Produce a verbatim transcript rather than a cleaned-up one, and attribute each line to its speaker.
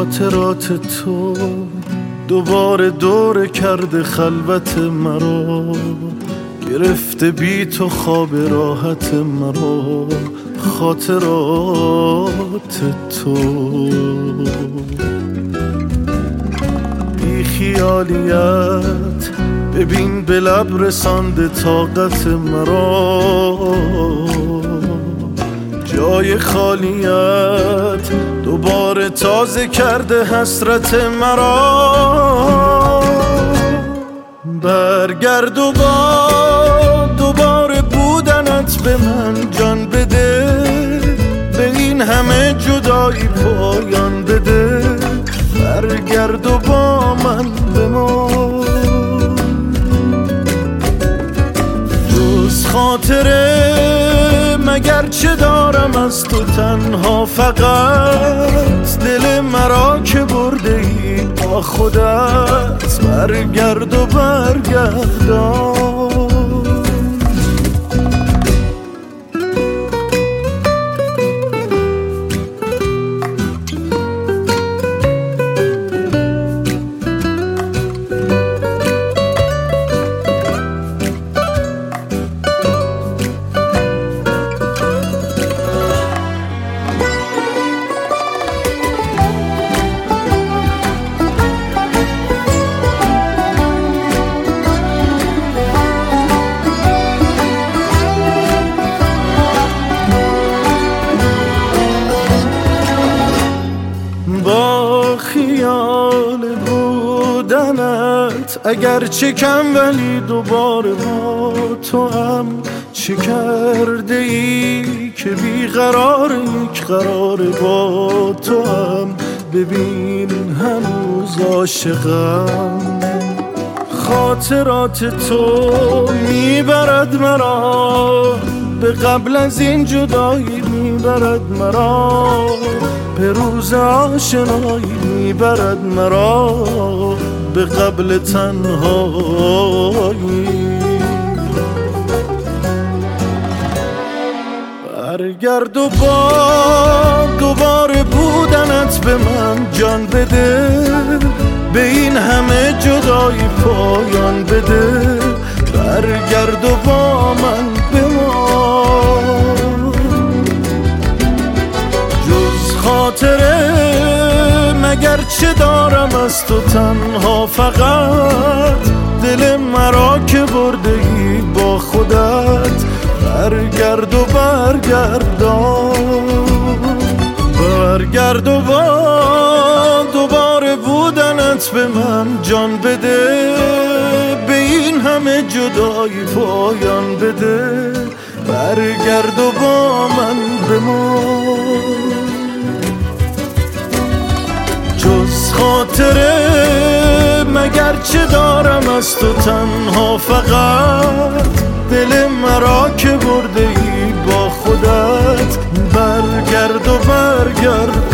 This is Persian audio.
Speaker 1: خاطرات تو دوباره دور کرده خلوت مرا، گرفته بی تو خواب راحت مرا. خاطرات تو بی خیالیت ببین به لب رسانده طاقت مرا، جای خالیت دوباره تازه کرده حسرت مرا. برگرد و با دوباره بودنت به من جان بده، به این همه جدایی پایان بده. برگرد و با من بمان، جز خاطره مگر چه دارم از تو تنها، فقط دل مرا که برده ای با خودت. برگرد و برگردان، با خیال بودنت اگر چه کم ولی دوباره با تو هم. چه کرده ای که بیقرار یک قرار با تو هم. ببین هنوز عاشقم، خاطرات تو میبرد مرا به قبل از این جدایی، میبرد مرا به روز آشنایی، میبرد مرا به قبل تنهایی. برگرد و با دوباره بودنت به من جان بده، به این همه جدایی پایان بده. برگرد و با من بمان، جز خاطره مگر چه دارم از تو تنها، فقط دل مرا که برده ای با خودت. برگرد و برگردان، برگرد و با دوباره بودنت به من جان بده، به این همه جدایی پایان بده. برگرد و با من بمان، جز خاطره مگر چه دارم از تو تنها، فقط دل مرا که برده ای با خودت. برگرد و برگرد